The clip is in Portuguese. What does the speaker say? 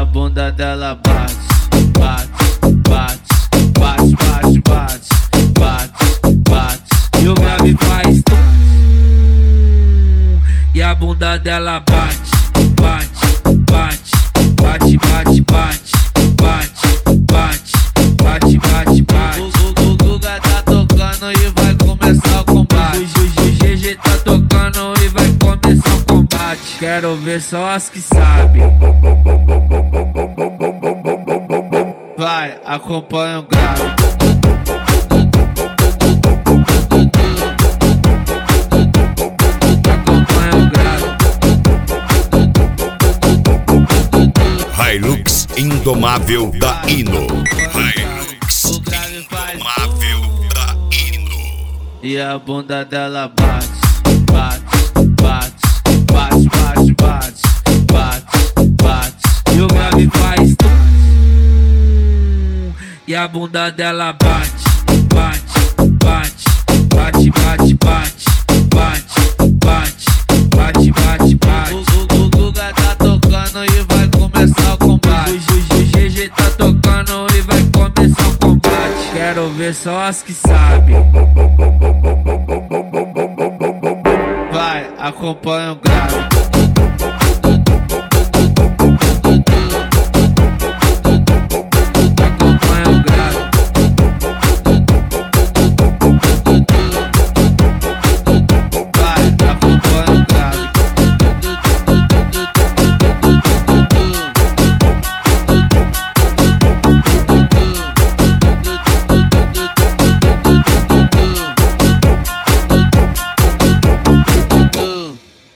a bunda dela bate, bate, bate, bate, bate, bate, bate, bate. E o grave faz e a bunda dela bate, bate, bate, bate, bate, bate, bate, bate, bate, bate. O Guga tá tocando e vai começar o combate. O GG tá tocando e vai começar o combate. Quero ver só as que sabem. Vai, acompanha o grave. Hilux Indomável da Hino. Hilux Indomável da Hino. E a bunda dela bate, bate, bate, bate, bate, bate, bate, bate. E o grave faz e a bunda dela bate, bate, bate, bate, bate, bate, bate, bate, bate, bate. O Guga tá tocando e vai começar o combate. O GG tá tocando e vai começar o combate. Quero ver só as que sabem. Vai, acompanha o grave.